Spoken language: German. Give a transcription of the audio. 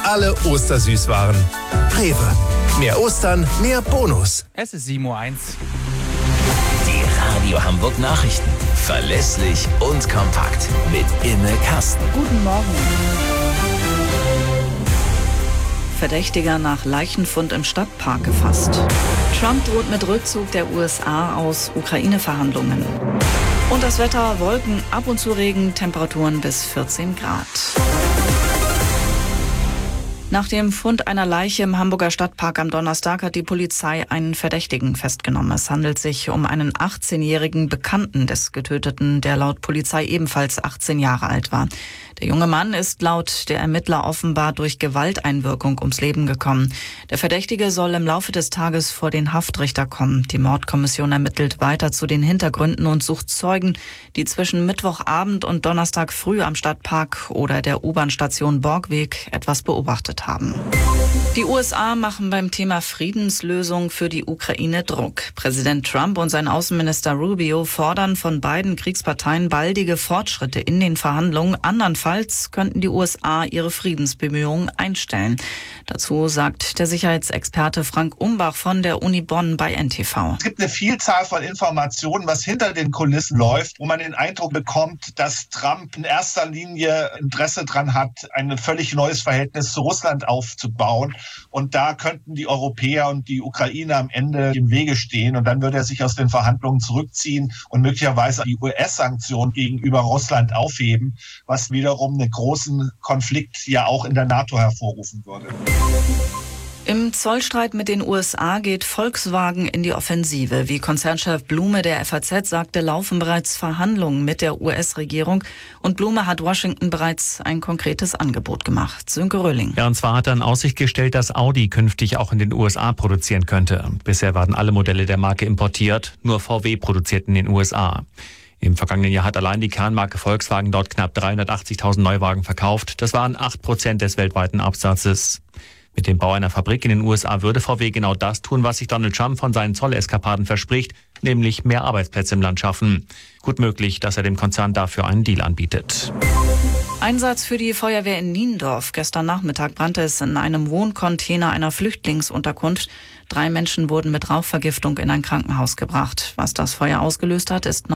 alle Ostersüßwaren. Rewe. Mehr Ostern, mehr Bonus. Es ist 7:01 Uhr. Die Radio Hamburg Nachrichten. Verlässlich und kompakt. Mit Imme Kasten. Guten Morgen. Verdächtiger nach Leichenfund im Stadtpark gefasst. Trump droht mit Rückzug der USA aus Ukraine-Verhandlungen. Und das Wetter: Wolken, ab und zu Regen, Temperaturen bis 14 Grad. Nach dem Fund einer Leiche im Hamburger Stadtpark am Donnerstag hat die Polizei einen Verdächtigen festgenommen. Es handelt sich um einen 18-jährigen Bekannten des Getöteten, der laut Polizei ebenfalls 18 Jahre alt war. Der junge Mann ist laut der Ermittler offenbar durch Gewalteinwirkung ums Leben gekommen. Der Verdächtige soll im Laufe des Tages vor den Haftrichter kommen. Die Mordkommission ermittelt weiter zu den Hintergründen und sucht Zeugen, die zwischen Mittwochabend und Donnerstag früh am Stadtpark oder der U-Bahn-Station Borgweg etwas beobachtet haben. Die USA machen beim Thema Friedenslösung für die Ukraine Druck. Präsident Trump und sein Außenminister Rubio fordern von beiden Kriegsparteien baldige Fortschritte in den Verhandlungen. Andernfalls könnten die USA ihre Friedensbemühungen einstellen. Dazu sagt der Sicherheitsexperte Frank Umbach von der Uni Bonn bei NTV. Es gibt eine Vielzahl von Informationen, was hinter den Kulissen läuft, wo man den Eindruck bekommt, dass Trump in erster Linie Interesse daran hat, ein völlig neues Verhältnis zu Russland aufzubauen. Und da könnten die Europäer und die Ukraine am Ende im Wege stehen. Und dann würde er sich aus den Verhandlungen zurückziehen und möglicherweise die US-Sanktionen gegenüber Russland aufheben, was wiederum einen großen Konflikt ja auch in der NATO hervorrufen würde. Im Zollstreit mit den USA geht Volkswagen in die Offensive. Wie Konzernchef Blume der FAZ sagte, laufen bereits Verhandlungen mit der US-Regierung. Und Blume hat Washington bereits ein konkretes Angebot gemacht. Sönke Röhling. Ja, und zwar hat er in Aussicht gestellt, dass Audi künftig auch in den USA produzieren könnte. Bisher waren alle Modelle der Marke importiert, nur VW produziert in den USA. Im vergangenen Jahr hat allein die Kernmarke Volkswagen dort knapp 380.000 Neuwagen verkauft. Das waren 8% des weltweiten Absatzes. Mit dem Bau einer Fabrik in den USA würde VW genau das tun, was sich Donald Trump von seinen Zolleskapaden verspricht, nämlich mehr Arbeitsplätze im Land schaffen. Gut möglich, dass er dem Konzern dafür einen Deal anbietet. Einsatz für die Feuerwehr in Niendorf. Gestern Nachmittag brannte es in einem Wohncontainer einer Flüchtlingsunterkunft. 3 Menschen wurden mit Rauchvergiftung in ein Krankenhaus gebracht. Was das Feuer ausgelöst hat, ist